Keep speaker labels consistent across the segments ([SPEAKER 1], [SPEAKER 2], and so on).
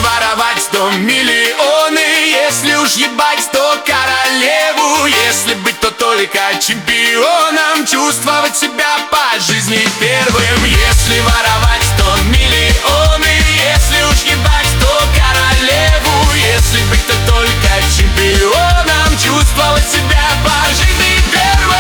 [SPEAKER 1] воровать, то миллионы. Если уж ебать, то королеву. Если быть, то только чемпионом. Чувствовать себя по жизни первым. Если воровать, то миллионы. Если уж ебать, то королеву. Если быть, то только чемпионом. Чувствовать себя по жизни первым.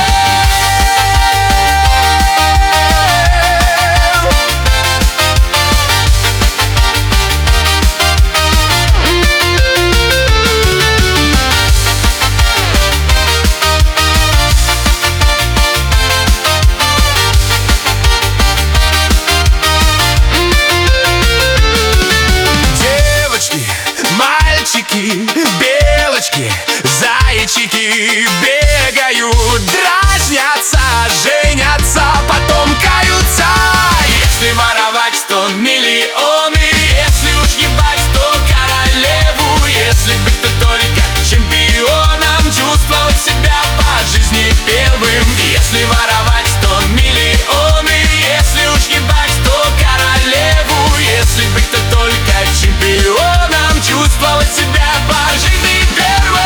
[SPEAKER 1] Белочки, зайчики бегают, дразнятся, женятся, потом каются. Если воровать, то миллионы. Если уж ебать, то королеву. Если быть, то только чемпионом. Чувствовать себя по жизни первым. Если воровать, то миллионы. Если уж ебать, то королеву. Если быть, то только чемпионом. Чувствовать себя по жизни первым.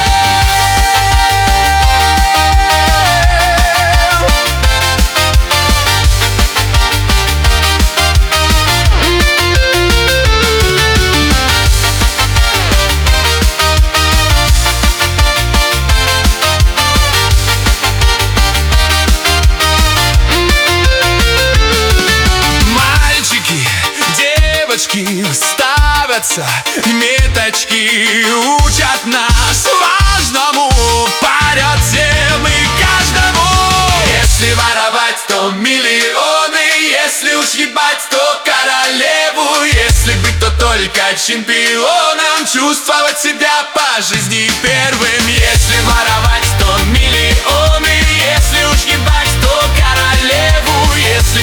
[SPEAKER 1] Мальчики, девочки ставятся меточки, учат нас важному, парят всем и каждому. Если воровать, то миллионы. Если уж ебать, то королеву. Если быть, то только чемпионом. Чувствовать себя по жизни первым. Если воровать, то миллионы. Если уж ебать, то королеву. Если